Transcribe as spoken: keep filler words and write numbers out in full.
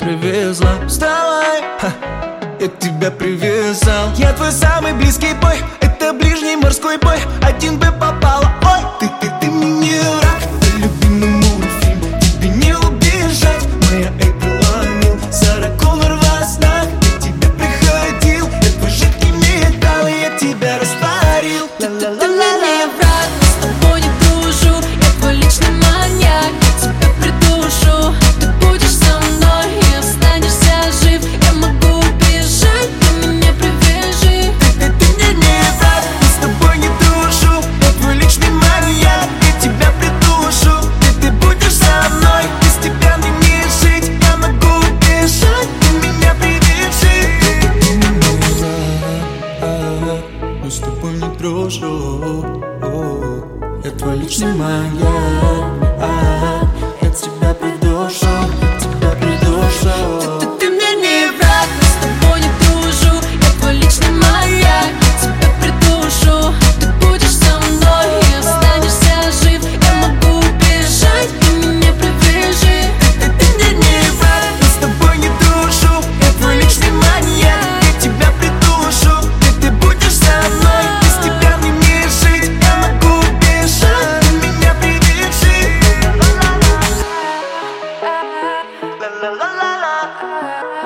привезла. Вставай, ха, я тебя привязал. Я твой самый близкий бой, это ближний морской бой. Один бы попала, ой, ты, ты, ты мне не враг. Ты любимый мультфильм, тебе не убежать. Моя Эйприл О'Нил, Сара Коннор во снах. Я тебе приходил, я твой жидкий металл, я тебя растворил. Ты мне не враг, с тобой не дружу. Я твой личный маньяк, я тебя придушу. Ты будешь со мной и останешься жив. Я могу убежать, ты меня привяжи. Ты, ты, ты мне не враг, с тобой не дружу. Я твой личный маньяк, я тебя придушу. Ты, ты будешь со мной, без тебя мне не жить. Я могу убежать, ты меня привяжи. Ты, ты мне не враг, я с тобой не дружу. Я твой личный маньяк, я тебя придушу, тебя придушу. Ты, ты мне не враг, но с тобой не дружу. Я твой личный маньяк, я тебя придушу. Ты будешь со мной и останешься жив. Я могу убежать, ты меня привяжи. Ты, ты мне не враг, но с тобой не дружу. Я твой личный маньяк, я тебя придушу. Ты, ты будешь со мной, без тебя мне не жить. Я могу убежать, ты меня привяжи. Ла-ла-ла-ла.